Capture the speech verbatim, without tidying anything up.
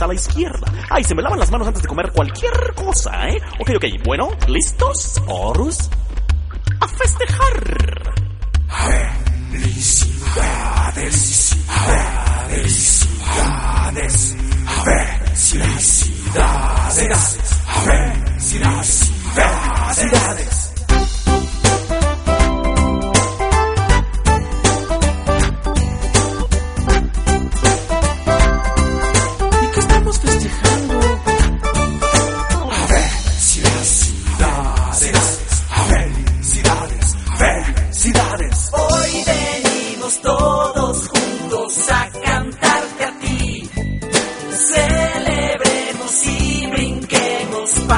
a la izquierda. Ay, se me lavan las manos antes de comer cualquier cosa, ¿eh? Ok, ok, bueno, ¿listos? Horus, a festejar. Felicidades.